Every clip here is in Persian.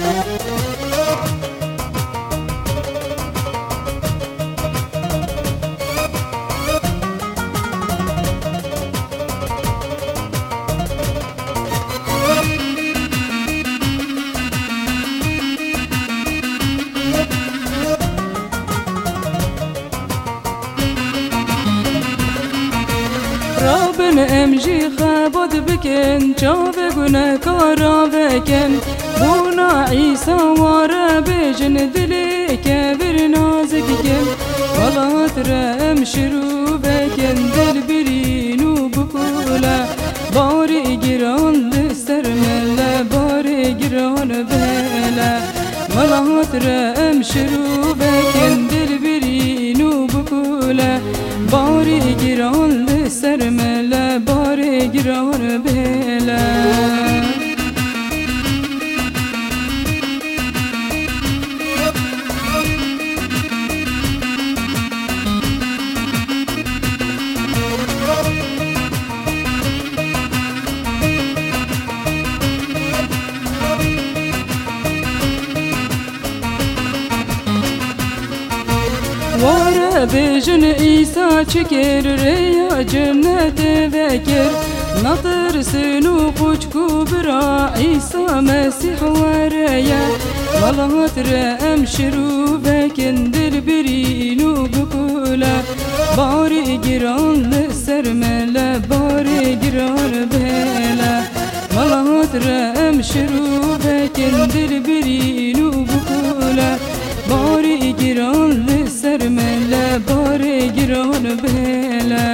رابن امجی خباد بکن چاو گناه کارا بکن بونا عیسا واره بجن دلی که بر نازک کن ولات رم شروع بکن دل برینو بکولا باری گران لستر ملا باری گران بلا ولات رم شروع بکن دل برینو بکولا باری گران لسر ملا باری گران بلا واره بجن عیسا چکر ریا جنت وکر نطر سنو خوچکو برا عیسا مسیح وریا ولات رم شروع بکن دل برینو بکولا باری گران لسر ملا باری گران بلا ولات رم شروع بکن دل برینو بکولا باری گران لسر ملا باری گران بلا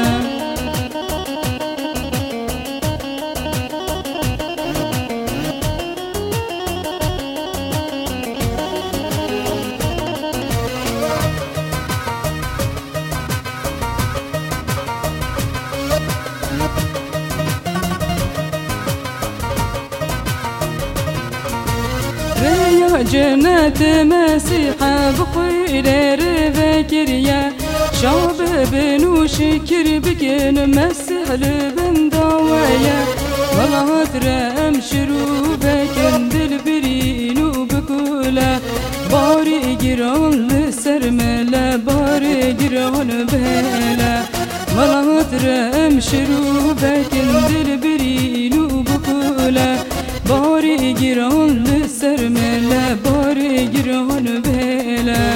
ريا جنات مسيحة بخير رفكريا شعب بنو شكر بكن مسح لبن ضوايا ولات رام شروع بكن دل برينو بكولا باري جران لسر ملا باري جران بلا ولات رام شروع بكن دل برينو بكولا باری گران لسر ملا باری گران بلا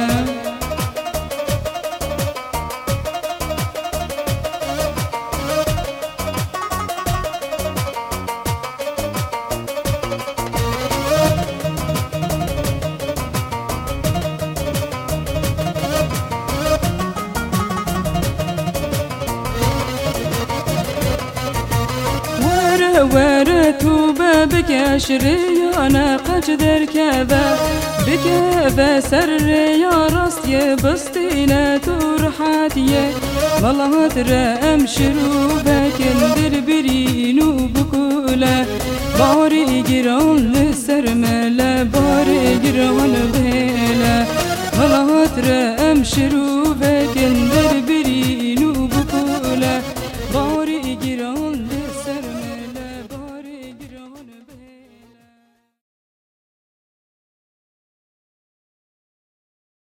ورثوا بابك يا شريانا قجدر كذا بكذا سر يا راسي بسطينا ترحاتي والله ترام شروبك ندر برينو بكولا باري جران لسر ملا باري جران بلا والله ترام شروبك